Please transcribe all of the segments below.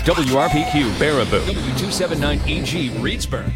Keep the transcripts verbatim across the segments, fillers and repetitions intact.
W R P Q Baraboo, W two seventy-nine E G Reedsburg.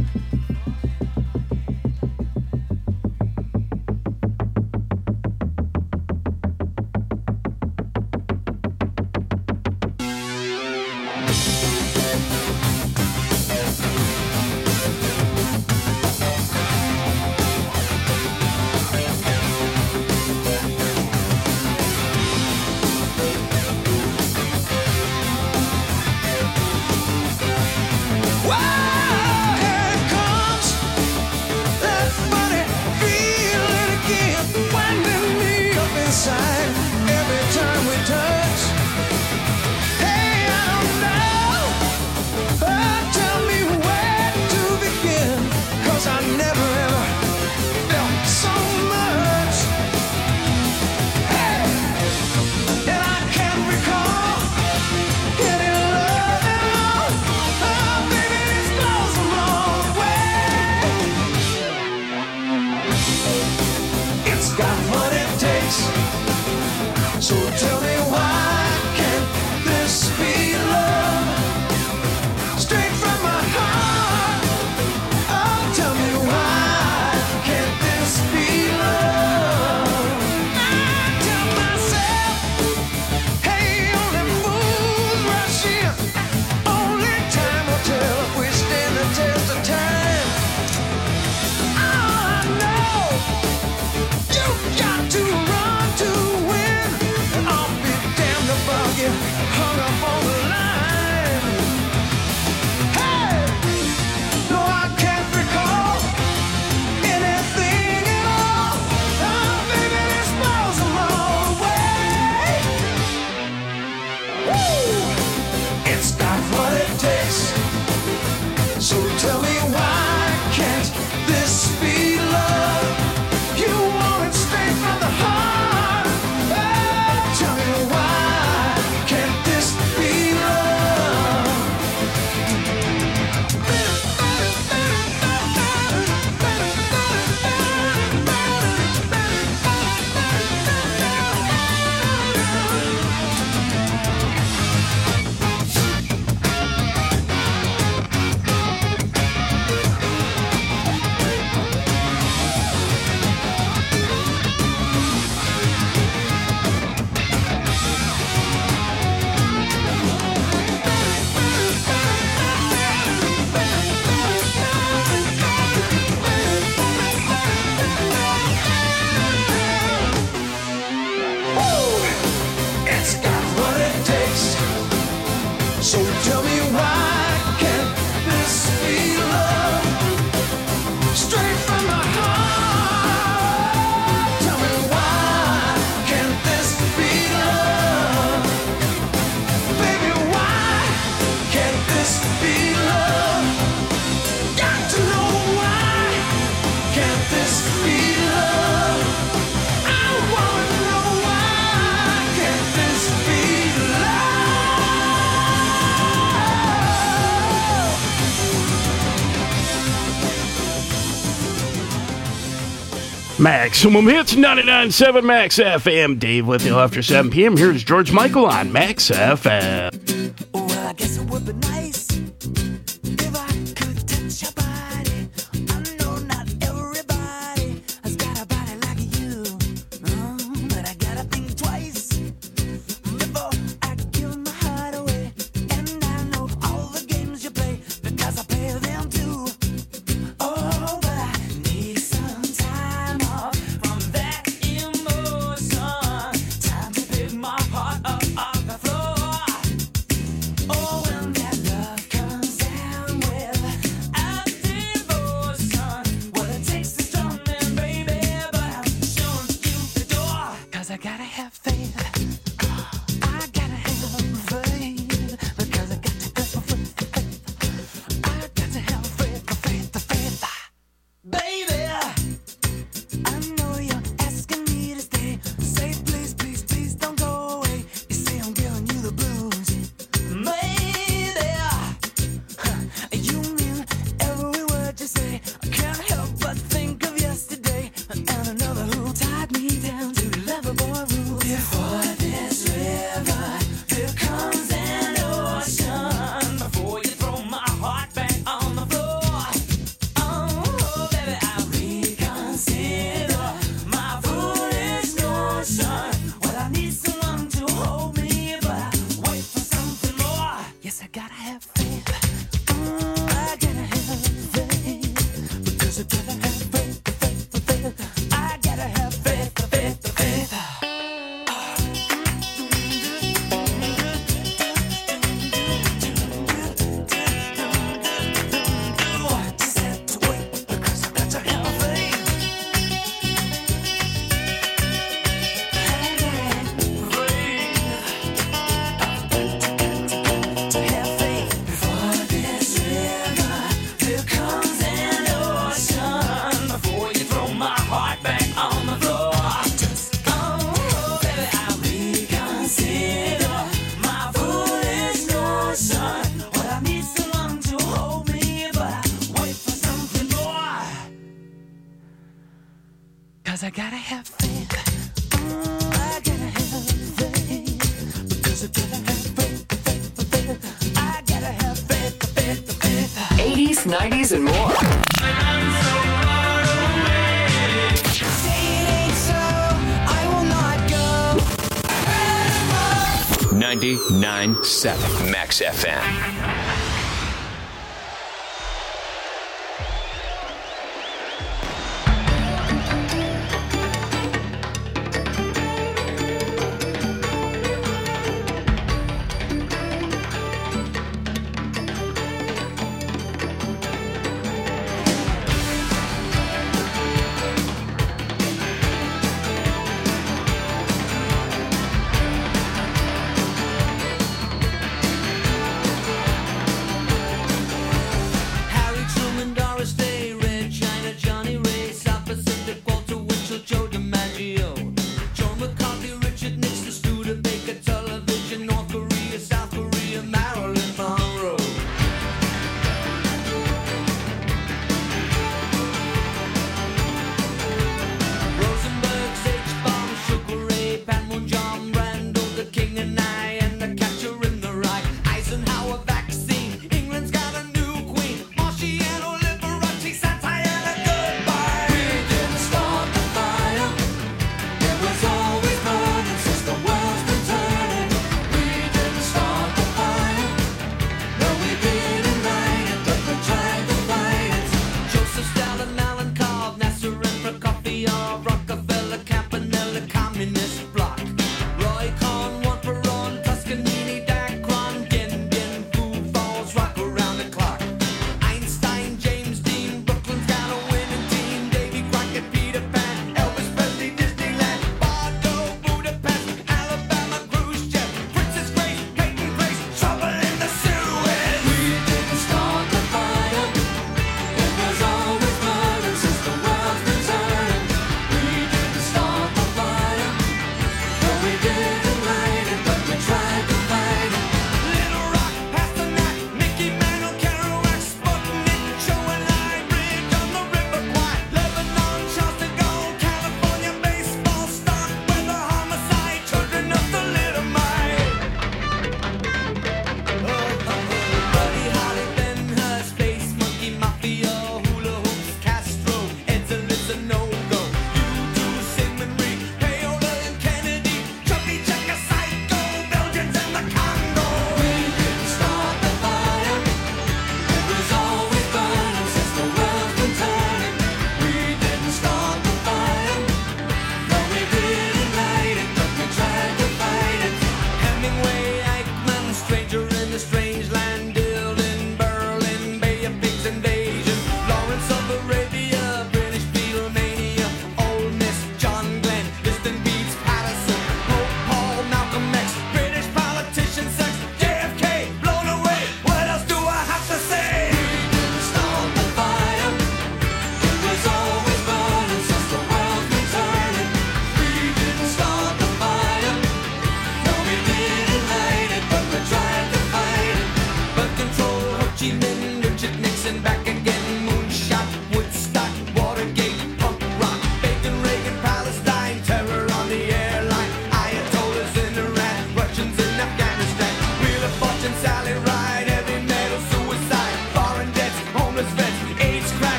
Maximum Hits, ninety-nine point seven Max F M. Dave with you after seven p.m. Here's George Michael on Max F M. Well, I guess it would be nice if I could touch your body. I know not everybody has got a body like you, oh, but I gotta think twice before I give my heart away. And I know all the games you play because I play them too. Oh, but I need some time off from that emotion. Time to pick my heart up off the floor. Oh, when that love comes down with a devotion, well, it takes a strong man, baby, but I'm showing you the door. Cause I gotta have faith. I gotta have faith. Because I got to have faith. I got to have faith, faith, faith. Baby, I know you're asking me to stay. Say please, please, please don't go away. You say I'm giving you the blues. Maybe you mean every word you say. I can't help but think of yesterday and another who tied me down to eleven boy rules. Before this I need someone to hold me, but I wait for something more. Yes, I gotta have faith. Mm, I gotta have faith. Because I gotta have faith, faith, faith. I gotta have faith, faith, faith. Just have to wait because I got to have faith. To have faith before this river, there comes an ocean. Before you throw my heart back on the floor, just oh, baby, I'll reconsider my foolish notion. Well, I need someone to hold me, but I wait for something more. Cause I gotta have faith. Mm, I gotta have faith. Because I gotta have faith, faith, faith. I gotta have faith, faith, faith. eighties, nineties, and more. Say it ain't so, I will not go. ninety-nine point seven Max F M.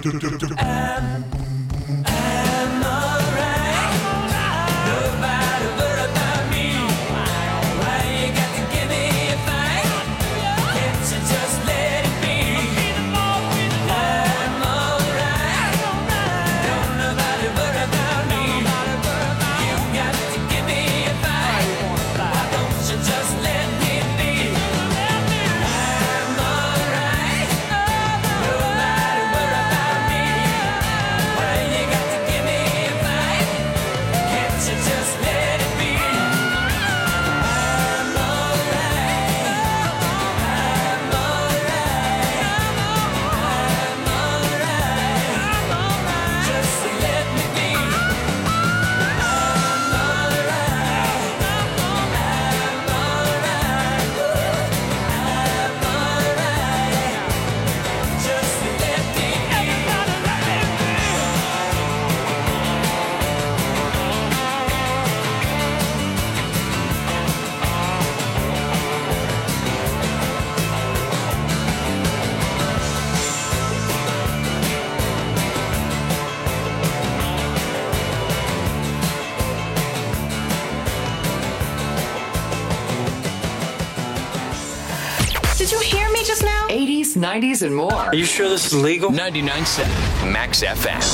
eighties, nineties, and more. Are you sure this is legal? ninety-nine point seven Max F M.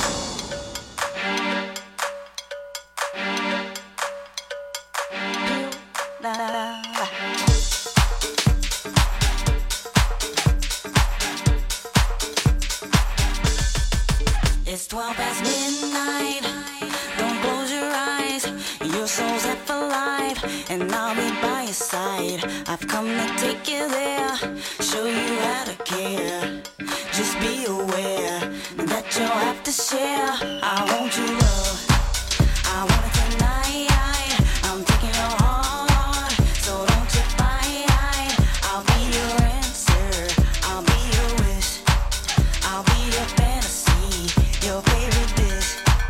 It's twelve past midnight. Don't close your eyes. Your soul's half alive, and I'll be by your side. I've come to take you there, show you how to care. Just be aware that you'll have to share. I want your love. I want it tonight. I'm taking your heart, so don't you fight. I'll be your answer. I'll be your wish. I'll be your fantasy, your favorite dish.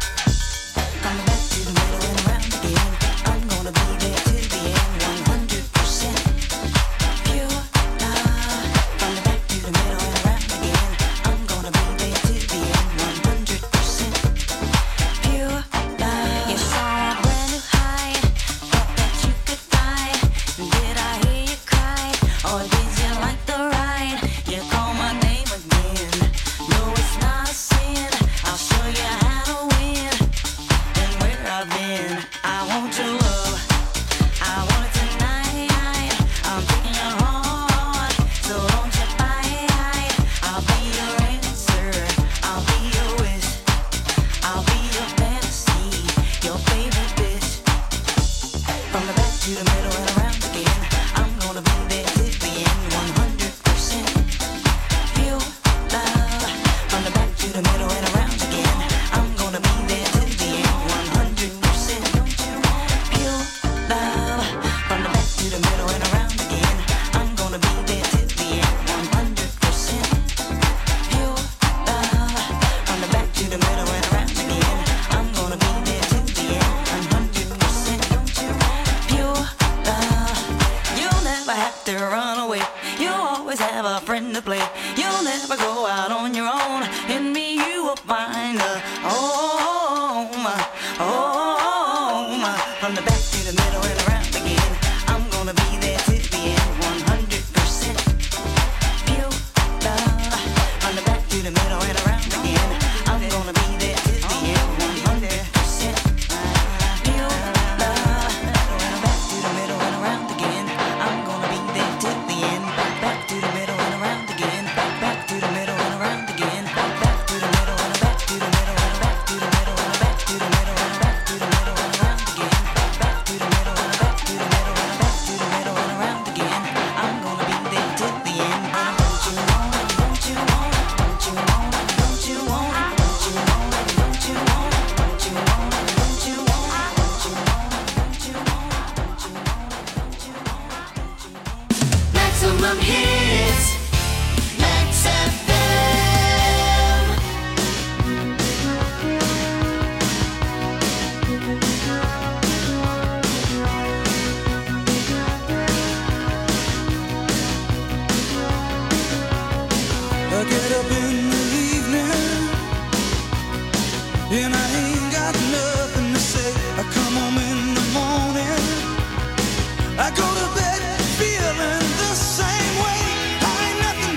From the back to the middle and around again, I'm gonna be there till the end. one hundred percent pure love. From the back to the middle and around again, I'm gonna be there till the end. one hundred percent pure love. You saw a brand new high, thought that you could fly. Did I hear you cry, or did you like the ride? You call my name again. No, it's not a sin. I'll show you how to win. And where I've been, I want your love. I want it tonight. I'm taking your heart, so don't you fight. I'll be your answer. I'll be your wish. I'll be your fantasy, your favorite bitch. From the back to the middle and around again, I'm gonna be there till the end. one hundred percent pure love. From the back to the middle and around again, I'm gonna be there till the end. one hundred percent pure love. From the back to the middle and around again, I'm gonna be there till the end. one hundred percent pure love. From the back to the middle and around again, I'm gonna be there till the end. one hundred percent pure love. You'll never have to run away. You'll always have a friend to play. You'll never go out on your own. In me you will find a home, home. From the back to the middle and around again, I'm gonna be there till the end. one hundred percent pure love. From the back to the middle and around again, I'm gonna be there till the end. one hundred percent pure love. From the back to the middle and around again, I'm gonna be there till the end. Back, back to the middle and around again. Back, back to the middle and around again. Back, back to the middle and back to the middle and back to the middle and back to the middle and back to the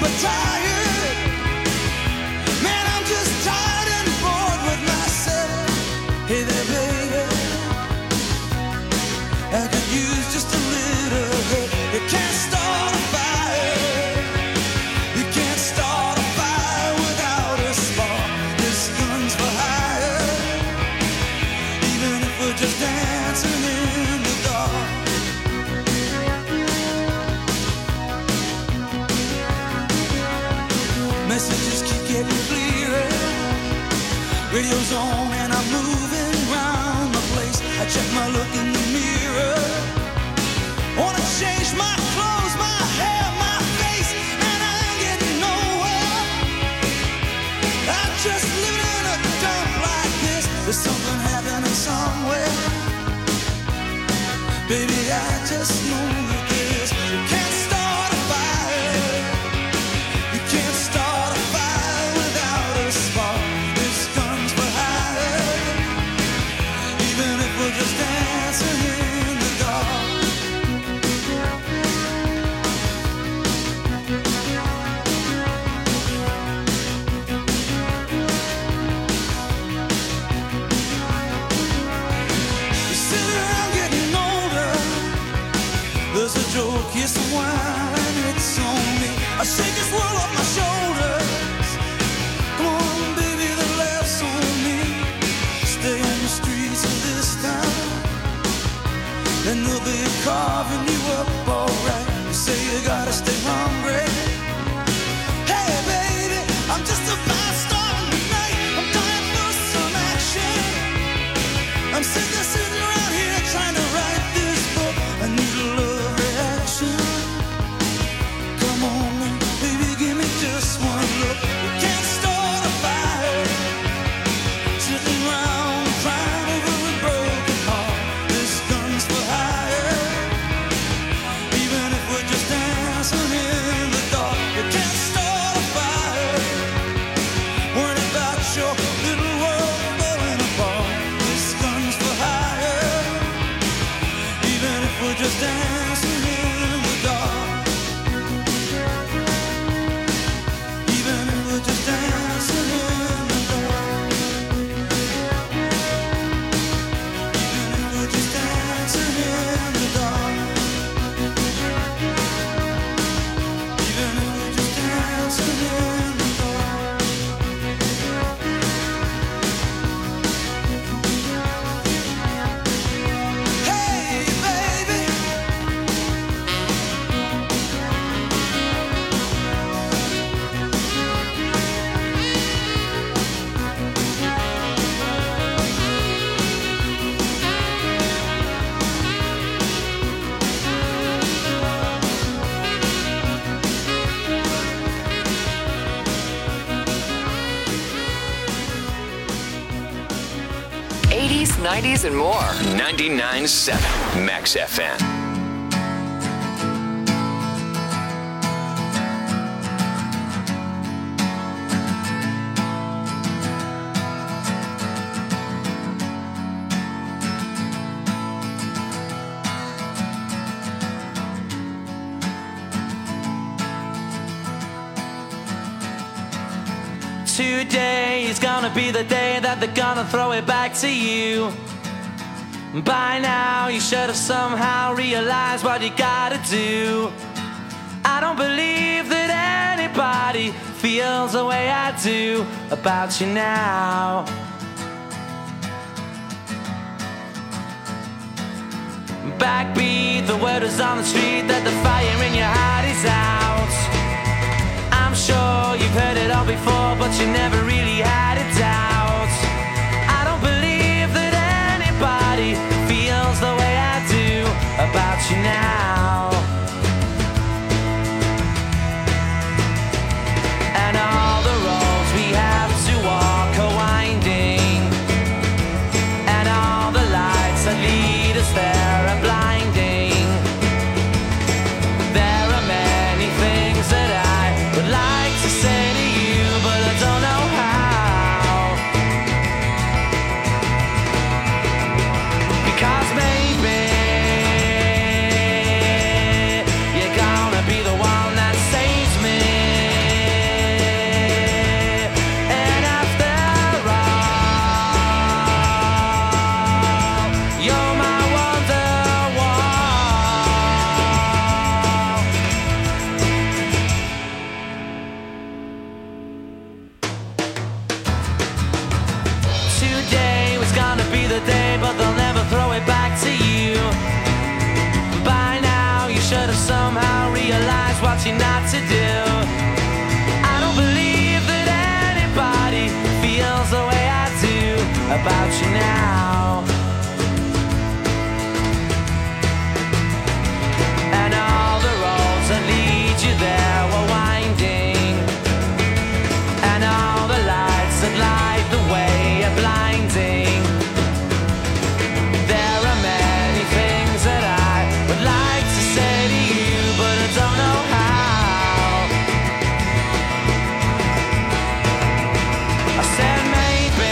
super tired. Man, I'm just tired and bored with myself. Hey there, baby, I could use just a little help. You can't start a fire. You can't start a fire without a spark. This gun's for hire, even if we're just dancing in the dark. Messages keep getting clearer. Radio's on and I'm moving round the place. I check my look in the mirror. Wanna change my clothes, my hair, my face, and I ain't getting nowhere. I'm just living in a dump like this. There's something happening somewhere. Baby, I just know that this. You can't start a fire. You can't start a fire without a spark. This gun's for hire, even if we're just dancing in the dark. You sit around getting older. There's a joke, here's some wine, it's on me. I shake this world off my shoulders. Come on, baby, the laughs on me. Stay on the streets of this town, and they'll be carving you up alright. You say you gotta stay hungry. Hey, baby, I'm just about starting tonight. I'm dying for some action. I'm sick of sitting around here trying to write this book. I need a love reaction. Come on, now, baby, give me just one look. You can't start a fire, sitting around crying over a broken heart. This gun's for hire, even if we're just dancing in the dark. You can't start a fire, worrying about your little world falling apart. This gun's for hire, even if we're just dancing in the dark. Even if we're just dancing in the dark. Even if we're just dancing in the dark. Even if we're just dancing in the dark. Hey, baby. eighties, nineties, and more. ninety-nine point seven Max F M. Today is gonna be the day that they're gonna throw it back to you. By now you should have somehow realized what you gotta do. I don't believe that anybody feels the way I do about you now. Backbeat, the word is on the street that the fire in your heart is out. I'm sure you've heard it all before, but you never really had a doubt. I don't believe that anybody feels the way I do about you now. And all the roads we have to walk are winding, and all the lights that lead us there are blinding. There are many things that I would like to say to you, but I don't know how. to do. I don't believe that anybody feels the way I do about you now. And all the roads that lead you there were winding, and all the lights that light the way are blinding. There are many things that I would like to say to you, but I don't know how. I said maybe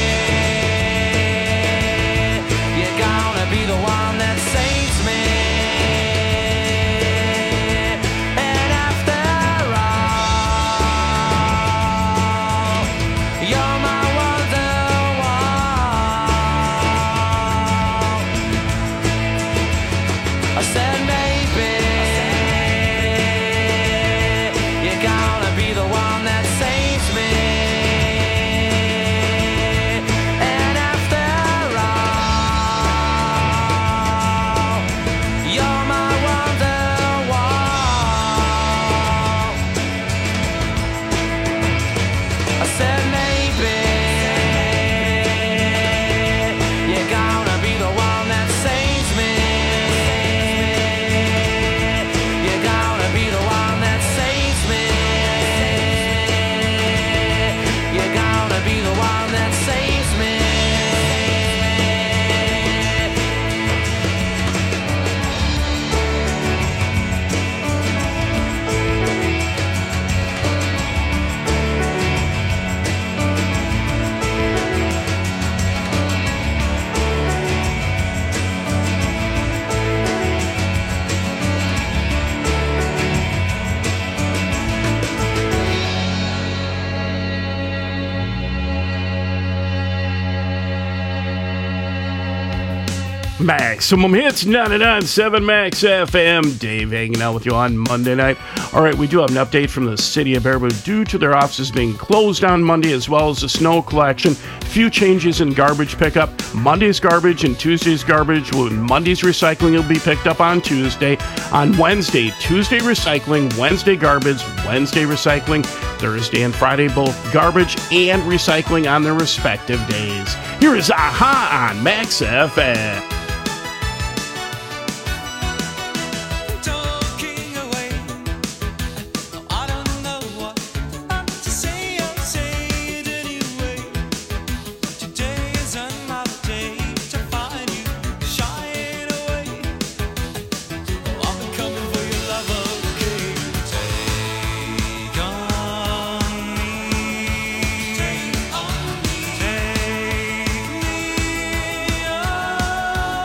you're gonna be the one that saves me. And after all, you're my wonderwall. I said maybe you're gonna be the one that saves me. And after all, you're my wonderwall. I said maybe you're gonna be the one that saves me. You're gonna be the one that saves me. You're gonna be the one that saves me. Maximum Hits, ninety-nine point seven Max F M. Dave hanging out with you on Monday night. All right, we do have an update from the city of Baraboo due to their offices being closed on Monday, as well as the snow collection. Few changes in garbage pickup. Monday's garbage and Tuesday's garbage. Monday's recycling will be picked up on Tuesday. On Wednesday, Tuesday recycling, Wednesday garbage, Wednesday recycling, Thursday and Friday both garbage and recycling on their respective days. Here is Aha on Max F M. Talking away, I don't know what to say. I'll say it anyway. Today is another day to find you shying away. I've been coming for your love, okay? Take on me, take on me, take me on.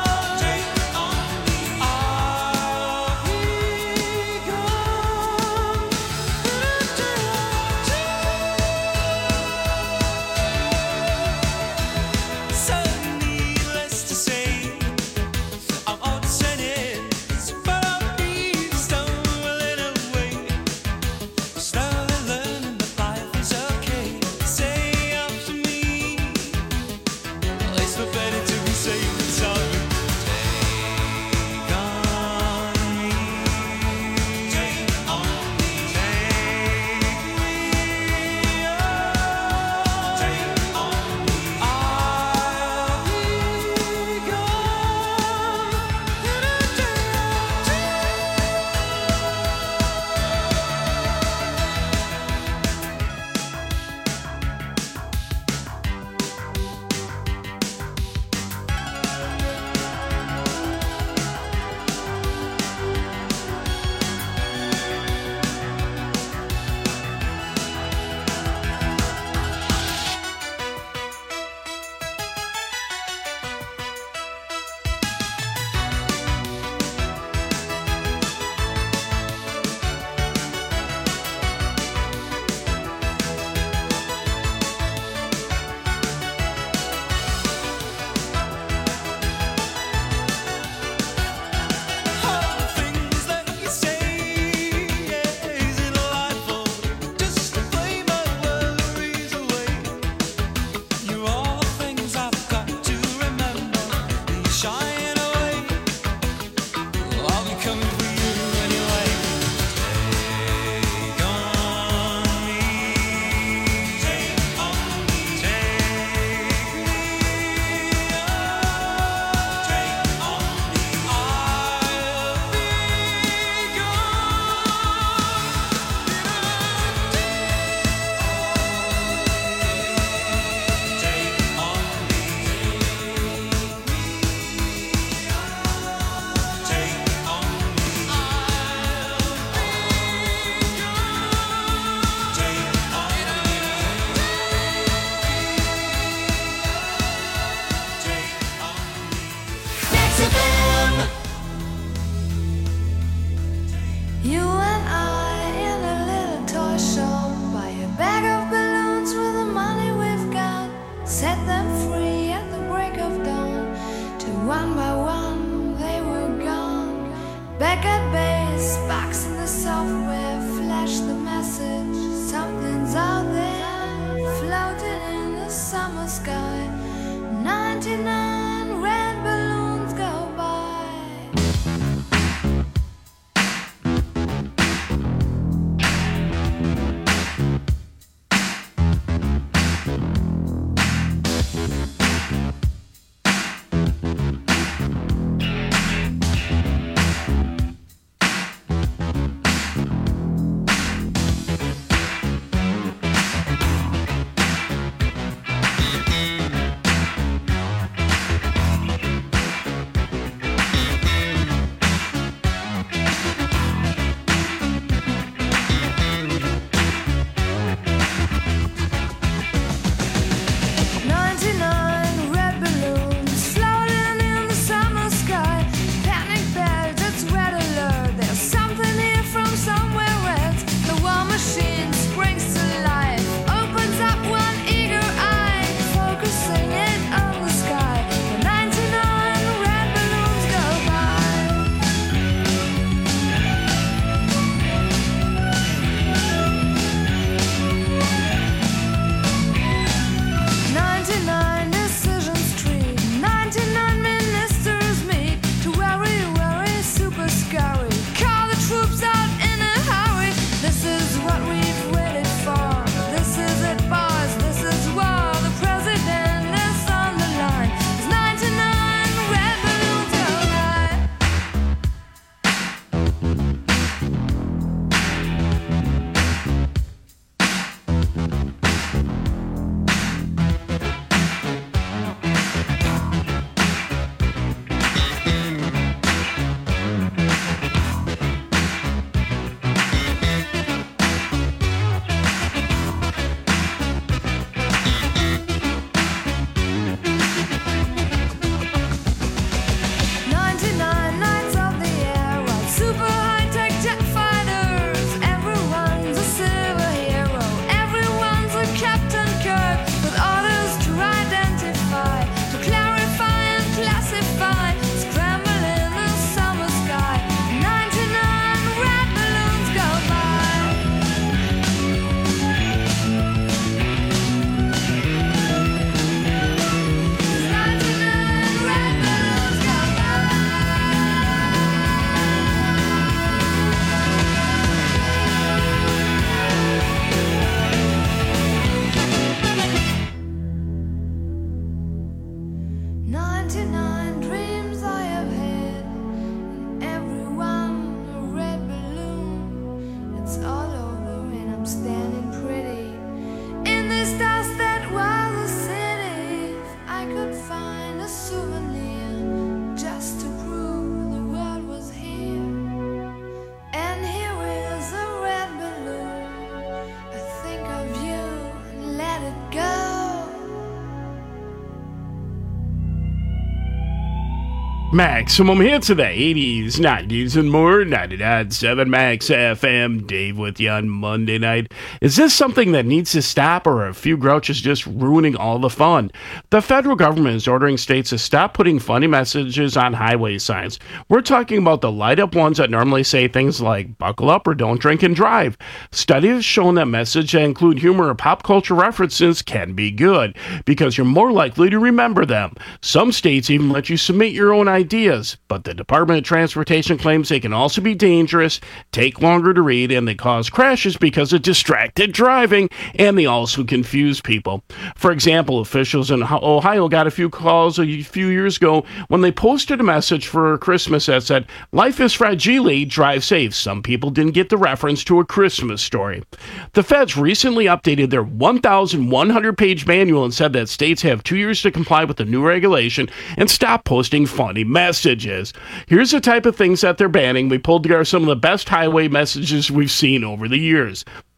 shop, buy a bag of balloons with the money we've got, set them free at the break of dawn. Till one by one they were gone. Back at base, box in the software, flash the message. Something's out there, floating in the summer sky. ninety-nine red balloons go by. ninety-nine red balloons floating in the summer sky. Panic belt, it's red alert. There's something here from somewhere else. The war machine springs to life, opens up one eager eye, focusing it on the sky. The ninety-nine red balloons go by. ninety-nine decisions tree, ninety-nine ministers meet to worry, worry, super scurry. Call the troops out in a hurry. This is what we've waited for. This is it, boys. This is war. The president is on the line. There's ninety-nine red balloons go by. ninety-nine nights of the air, ride super high-tech jet fighters. Everyone's a silver hero, everyone's a Captain Kirk, with orders to identify, to clarify and classify. Scramble in the summer sky, ninety-nine red balloons go by. ninety-nine red balloons go by. ninety-nine dreams I have had, and every one a red balloon. It's all over and I'm standing pretty in this dust that was a city. If I could find a souvenir just to prove the world was here. And here is a red balloon. I think of you and let it go. Maximum hits of the eighties, nineties, and more. ninety-nine point seven Max F M. Dave with you on Monday night. Is this something that needs to stop, or are a few grouches just ruining all the fun? The federal government is ordering states to stop putting funny messages on highway signs. We're talking about the light-up ones that normally say things like, buckle up or don't drink and drive. Studies have shown that messages that include humor or pop culture references can be good, because you're more likely to remember them. Some states even let you submit your own ideas. Ideas, but the Department of Transportation claims they can also be dangerous, take longer to read, and they cause crashes because of distracted driving, and they also confuse people. For example, officials in Ohio got a few calls a few years ago when they posted a message for Christmas that said, "Life is fragile, drive safe." Some people didn't get the reference to A Christmas Story. The feds recently updated their one thousand one hundred page manual and said that states have two years to comply with the new regulation and stop posting funny messages. Here's the type of things that they're banning. We pulled together some of the best highway messages we've seen over the years.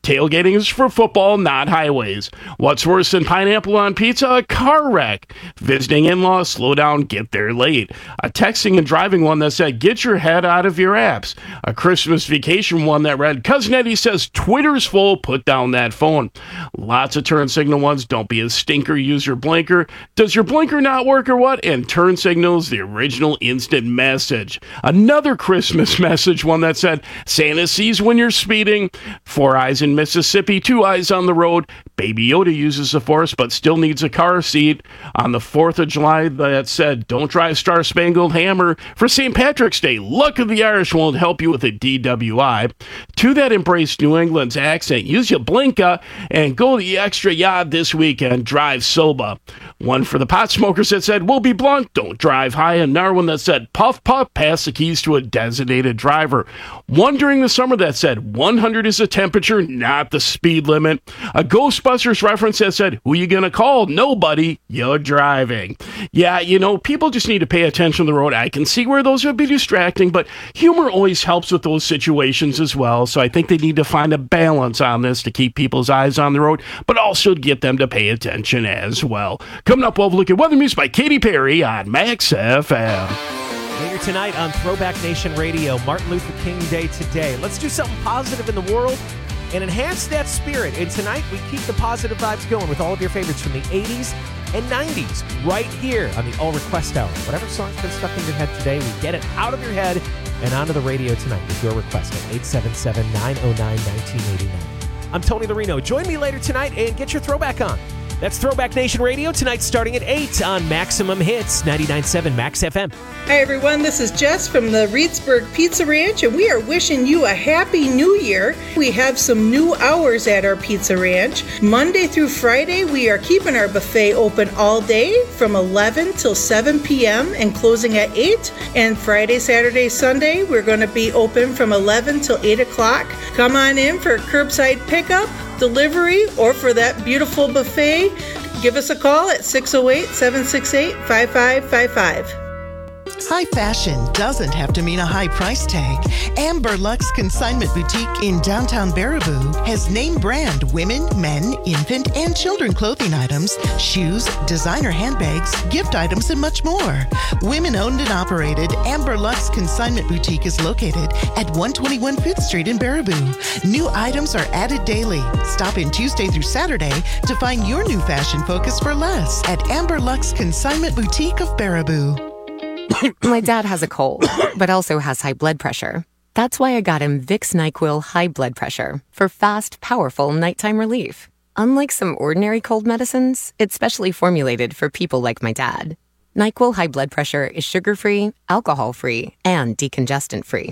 Tailgating is for football, not highways. What's worse than pineapple on pizza? A car wreck. Visiting in-laws, slow down, get there late. A texting and driving one that said, get your head out of your apps. A Christmas vacation one that read, Cousin Eddie says Twitter's full, put down that phone. Lots of turn signal ones, don't be a stinker, use your blinker. Does your blinker not work or what? And turn signals, the original instant message. Another Christmas message one that said, Santa sees when you're speeding. Four eyes in Mississippi, two eyes on the road. Baby Yoda uses the force but still needs a car seat. On the fourth of July that said, don't drive Star Spangled Hammer. For Saint Patrick's Day, luck of the Irish won't help you with a D W I. Two that embrace New England's accent, use your blinker and go the extra yard this weekend, drive sober. One for the pot smokers that said, we'll be blunt, don't drive high. And another one that said, puff, puff, pass the keys to a designated driver. One during the summer that said, one hundred is the temperature, not the speed limit. A Ghostbusters reference that said, who you gonna call? Nobody, you're driving. Yeah, you know, people just need to pay attention to the road. I can see where those would be distracting, but humor always helps with those situations as well. So I think they need to find a balance on this to keep people's eyes on the road, but also get them to pay attention as well. Coming up, we'll have a look at weather news by Katy Perry on Max F M. Later tonight on Throwback Nation Radio, Martin Luther King Day today. Let's do something positive in the world and enhance that spirit. And tonight, we keep the positive vibes going with all of your favorites from the eighties and nineties right here on the All Request Hour. Whatever song's been stuck in your head today, we get it out of your head and onto the radio tonight with your request at eight seven seven, nine oh nine, one nine eight nine. I'm Tony Larino. Join me later tonight and get your throwback on. That's Throwback Nation Radio tonight starting at eight on Maximum Hits, ninety-nine point seven Max F M. Hi, everyone. This is Jess from the Reedsburg Pizza Ranch, and we are wishing you a happy new year. We have some new hours at our Pizza Ranch. Monday through Friday, we are keeping our buffet open all day from eleven till seven p.m. and closing at eight. And Friday, Saturday, Sunday, we're going to be open from eleven till eight o'clock. Come on in for curbside pickup, delivery, or for that beautiful buffet. Give us a call at six oh eight, seven six eight, five five five five. High fashion doesn't have to mean a high price tag. Amber Lux Consignment Boutique in downtown Baraboo has name brand women, men, infant, and children clothing items, shoes, designer handbags, gift items, and much more. Women owned and operated, Amber Lux Consignment Boutique is located at one twenty-one Fifth Street in Baraboo. New items are added daily. Stop in Tuesday through Saturday to find your new fashion focus for less at Amber Lux Consignment Boutique of Baraboo. My dad has a cold, but also has high blood pressure. That's why I got him Vicks NyQuil High Blood Pressure for fast, powerful nighttime relief. Unlike some ordinary cold medicines, it's specially formulated for people like my dad. NyQuil High Blood Pressure is sugar-free, alcohol-free, and decongestant-free.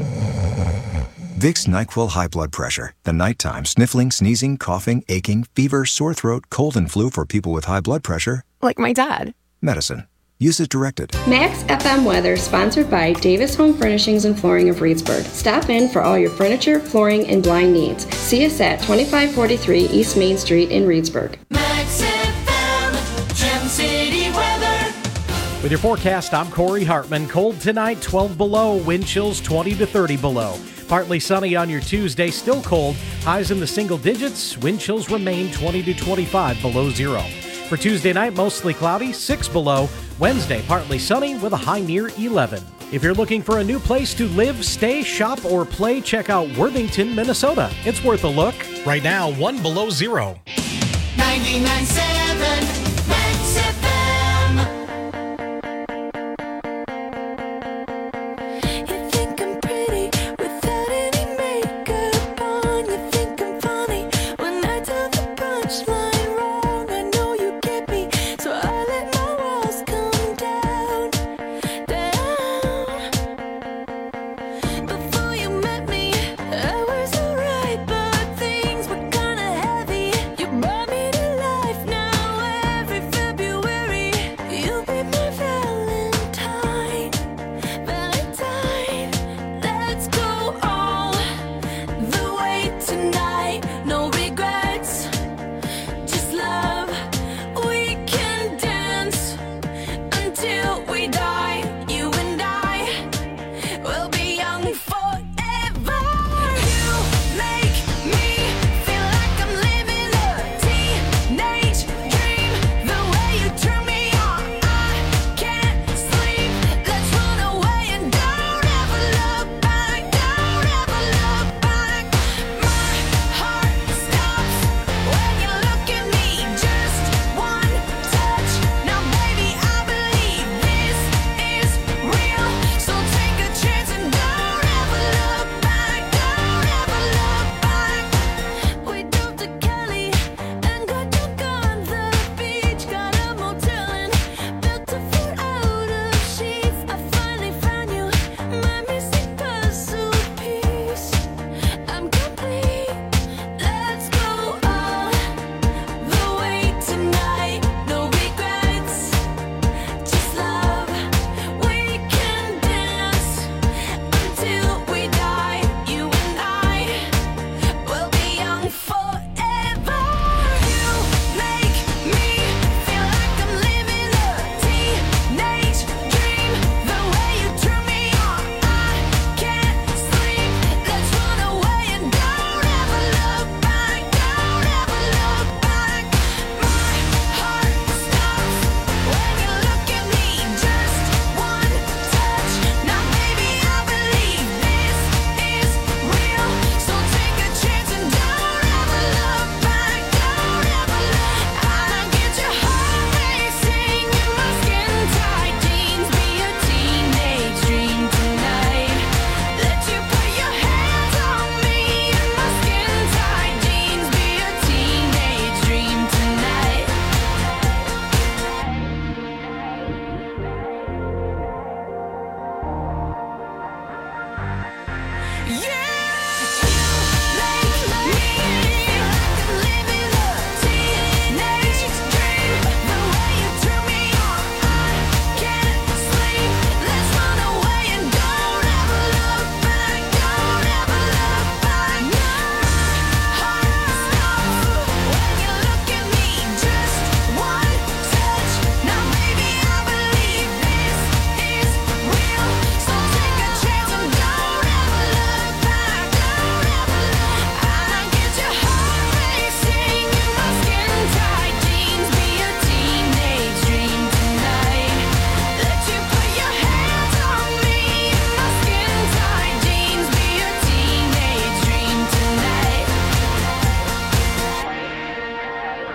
Vicks NyQuil High Blood Pressure. The nighttime sniffling, sneezing, coughing, aching, fever, sore throat, cold, and flu for people with high blood pressure. Like my dad. Medicine. Use as directed. Max F M weather sponsored by Davis Home Furnishings and Flooring of Reedsburg. Stop in for all your furniture, flooring, and blind needs. See us at twenty-five forty-three East Main Street in Reedsburg. Max F M, Gem City weather. With your forecast, I'm Corey Hartman. Cold tonight, twelve below. Wind chills twenty to thirty below. Partly sunny on your Tuesday, still cold. Highs in the single digits. Wind chills remain twenty to twenty-five below zero. For Tuesday night, mostly cloudy, six below. Wednesday, partly sunny with a high near eleven. If you're looking for a new place to live, stay, shop, or play, check out Worthington, Minnesota. It's worth a look. Right now, one below zero. ninety-nine point seven Max F M. Brought me to life now.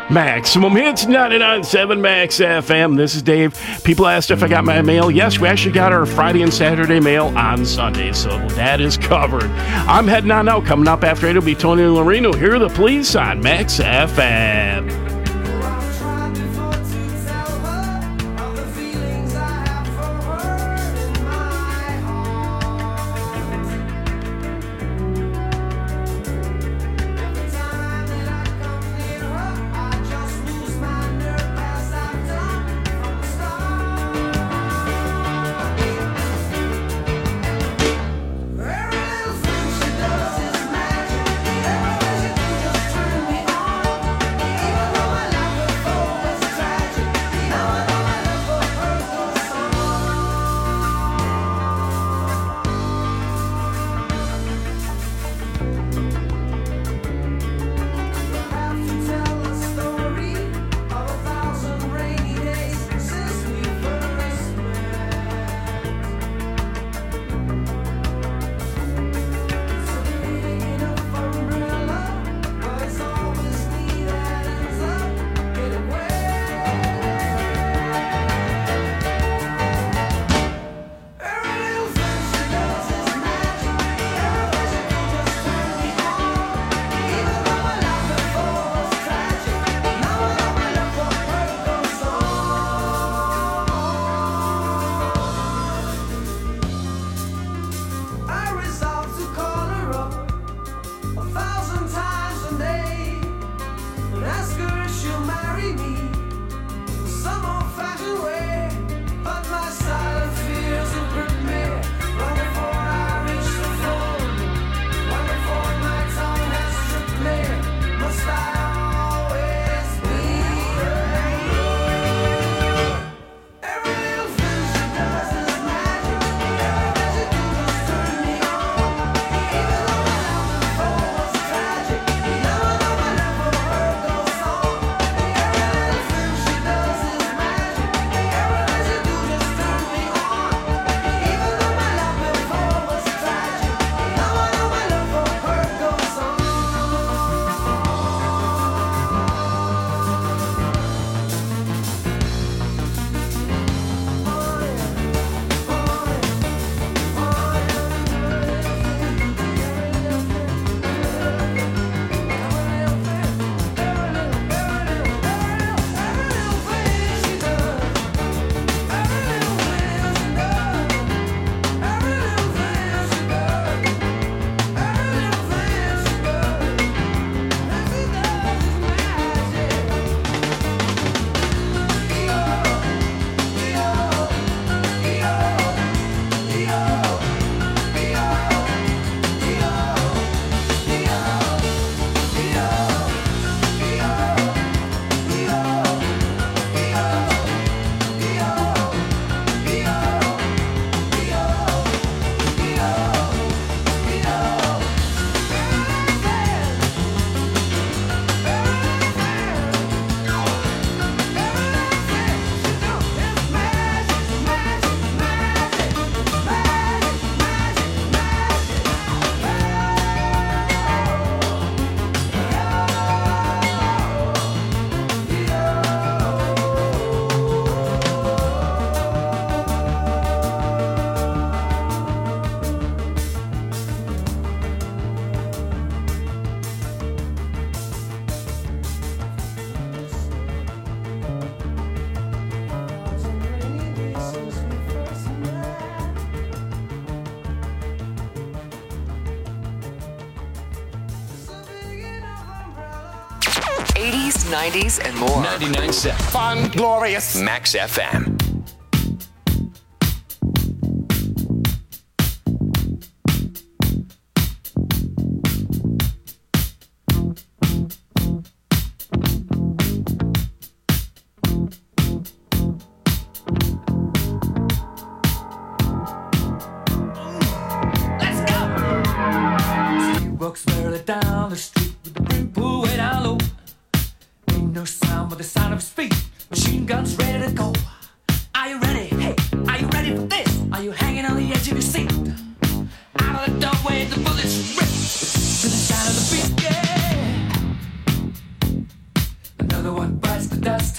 Maximum Hits, ninety-nine point seven Max F M. This is Dave. People asked if I got my mail. Yes, we actually got our Friday and Saturday mail on Sunday, so that is covered. I'm heading on out. Coming up after eight will be Tony and Loreno. Here are the Police on Max F M. eighties, nineties, and more. ninety-nine point seven. Fun, glorious. Max F M. Another one. dust.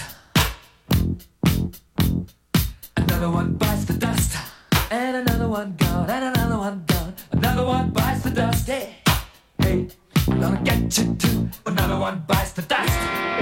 Another one bites the dust. And another one gone, and another one gone. Another one bites the dust. Hey, hey, I'm gonna get you too. Another one bites the dust.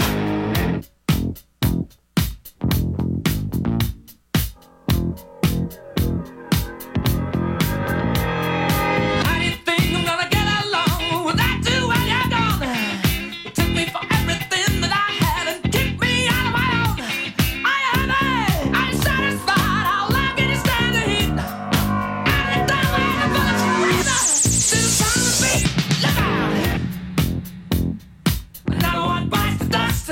How do you think I'm gonna get along without you when you're gone? You took me for everything that I had and kicked me out of my own. Are you happy? Are you satisfied? How long can you stand the heat? Are you done with the bullets freezing? Still trying to beat? Look out! Another one bites the dust.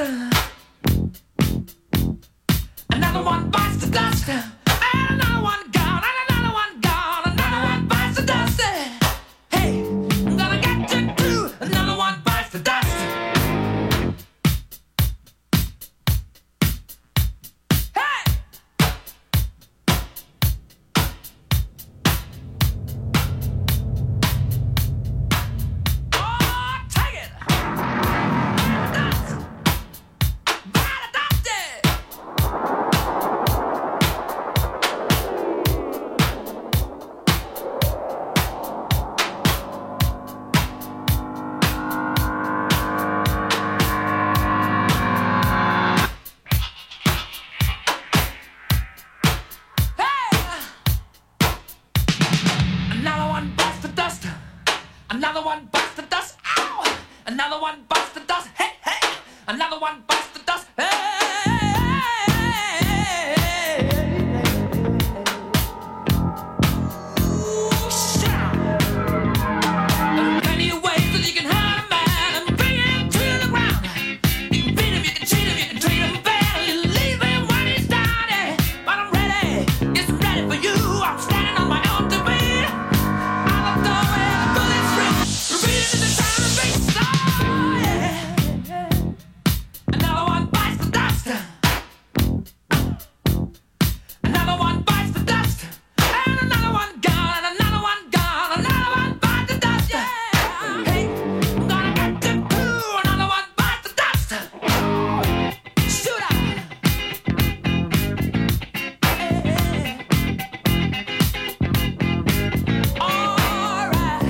Another one bites the dust. And another one gone. And another one gone. Another one bites the dust. Hey, I'm gonna get you too. Another one bites the dust. Hey! Oh, take it! Dust! Bite the dust! Another one bites the dust. Another one bites the dust. Ow! Another one bites the dust. Hey, hey! Another one bites the dust. Hey! Ooh, shout! There are plenty of ways that you can hurt a man and bring him to the ground. You can beat him, you can cheat him, you can treat him bad, you leave him when he's down. Yeah. But I'm ready, yes, I'm ready for you. I'm standing on my own two feet. Out the door where the bullets ring, repeating the sound of bass. Oh, yeah. Another one bites the dust. Another one bites the dust. And another one gone. And another one gone. Another one bites the dust. Yeah. Hey, I'm gonna get you too. Another one bites the dust. Shoot out. All right.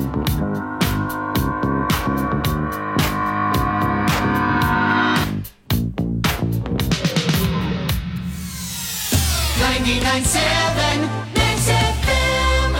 ninety-nine seven Max F M.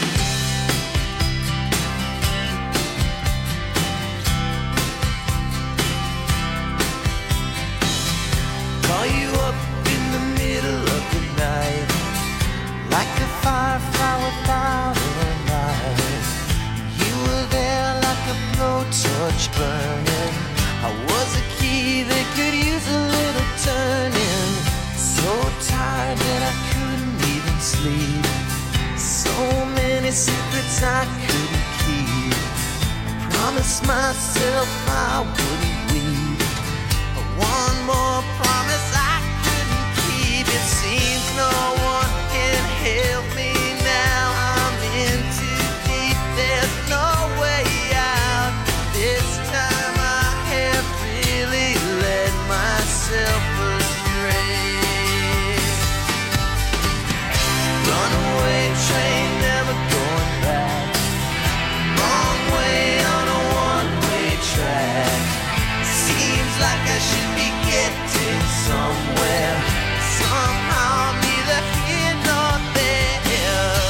Call you up in the middle of the night, like a firefly without a light. You were there like a blowtorch burning. I was a key that could use a little turning. So tired that I couldn't even sleep. So many secrets I couldn't keep. Promised myself I wouldn't weep. One more promise I couldn't keep. It seems no one can help me now. I'm in too deep. There's no way out. This time I have really led myself astray. Runaway train, never going back. Wrong way on a one-way track. Seems like I should be getting somewhere. Somehow I'm neither here nor there.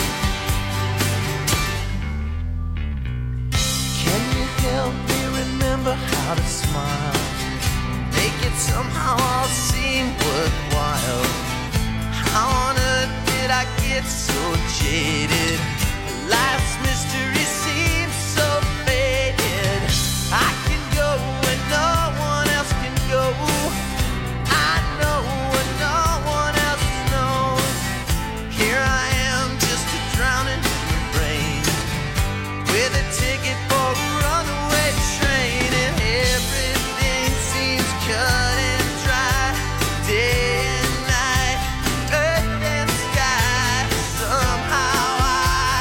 Can you help me remember how to smile? Make it somehow all seem worthwhile. How on earth did I get so jaded? Life's mystery seems so faded. I can go where no one else can go. I know what no one else knows. Here I am, just a drowning human brain, with a ticket for a runaway train, and everything seems cut and dry. Day and night, earth and sky. Somehow I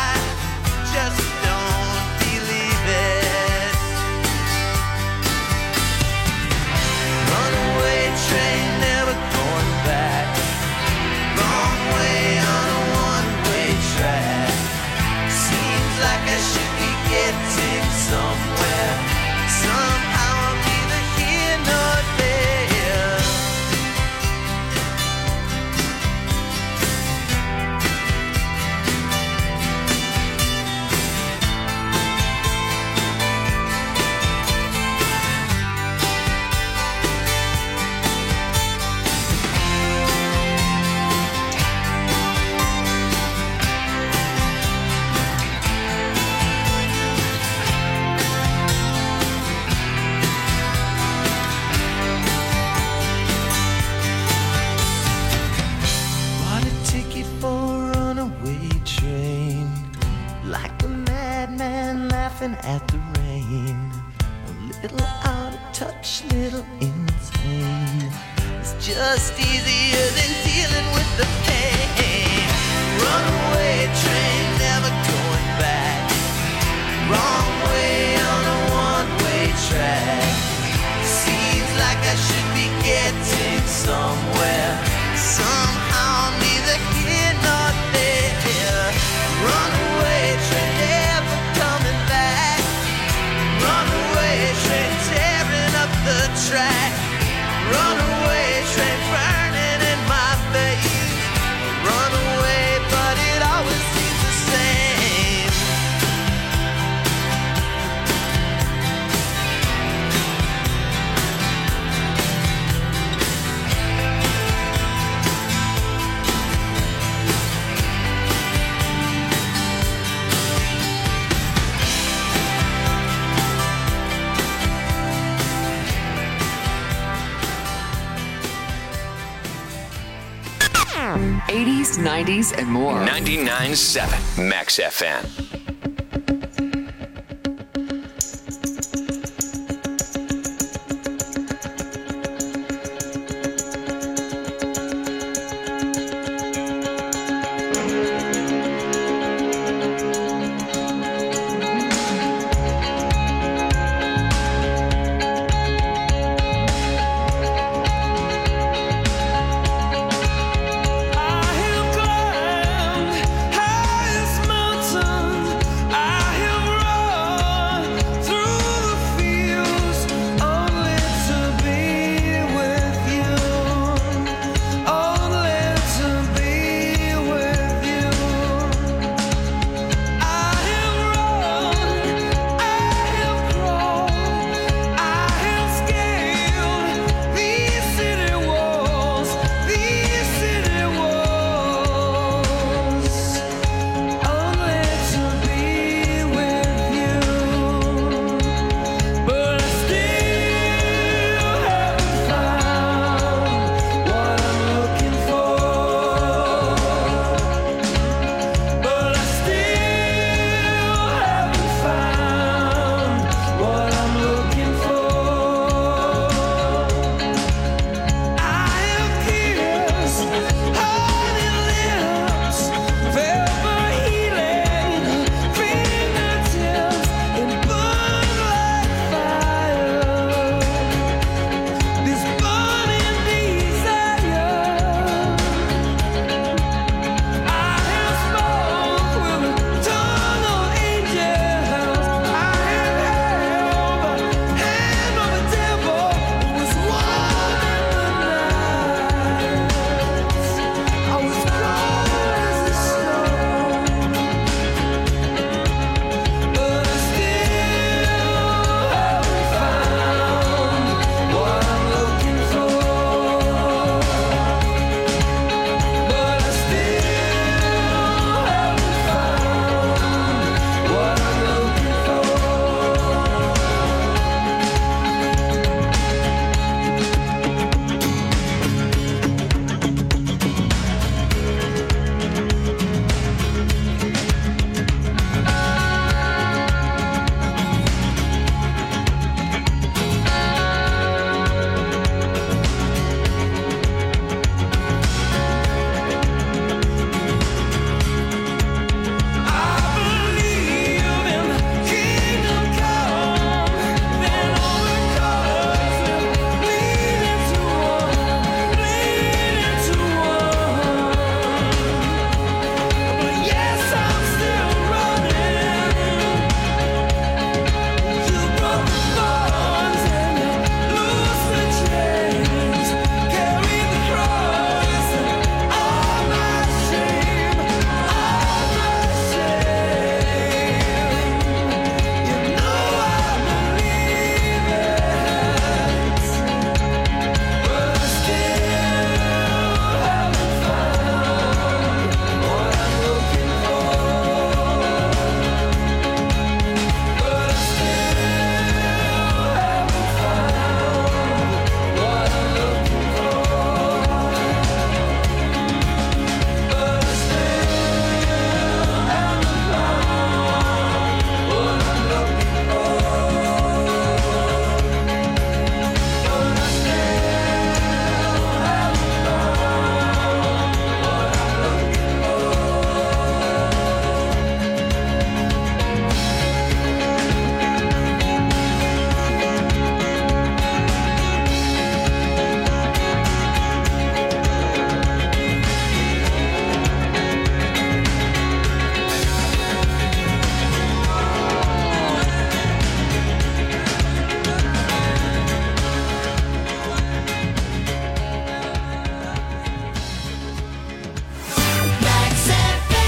touch little insane. It's just easier than dealing with the pain. Runaway train, never going back. Wrong way on a one-way track. Seems like I should be getting somewhere. Somehow neither here nor there. Runaway train, never coming back. Runaway train, tearing up the track. Runaway train, burning in my face. Runaway, but it always seems the same. eighties, nineties, and more. ninety-nine point seven Max F M.